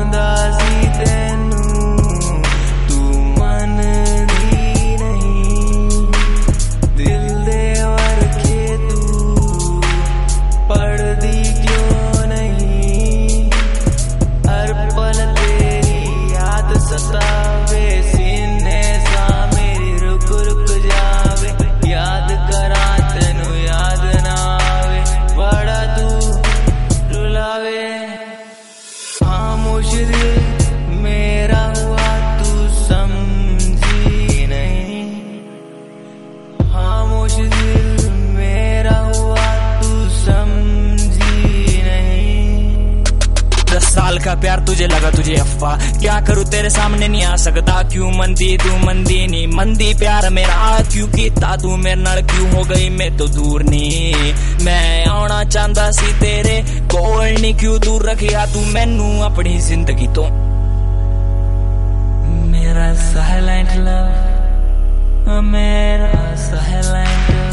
चाहुंदा सी तैनू तू मनदी नहीं, दिल दे वरखे तू पढ़दी क्यों नहीं। हर पल तेरी याद सतावे, सीने सा मेरी रुक रुक जावे, याद करा तेनू याद ना आवे, बड़ा तू रुलावे। खामोश दिल मेरा हुआ तू समझी नहीं, खामोश दिल मेरा हुआ तू समझी नहीं। 10 साल का प्यार तुझे लगा तुझे अफवाह, क्या करूं तेरे सामने नहीं आ सकता, क्यों मंदी तू मंदी नहीं मंदी प्यार मेरा, क्यों कीता तू मेरे नाल, क्यों हो गई मैं तो दूर नहीं। मैं आना चाहता सी तेरे कोल नहीं, क्यों दूर रखिया तू मैनू अपनी जिंदगी तो। मेरा साइलेंट लव, मेरा साइलेंट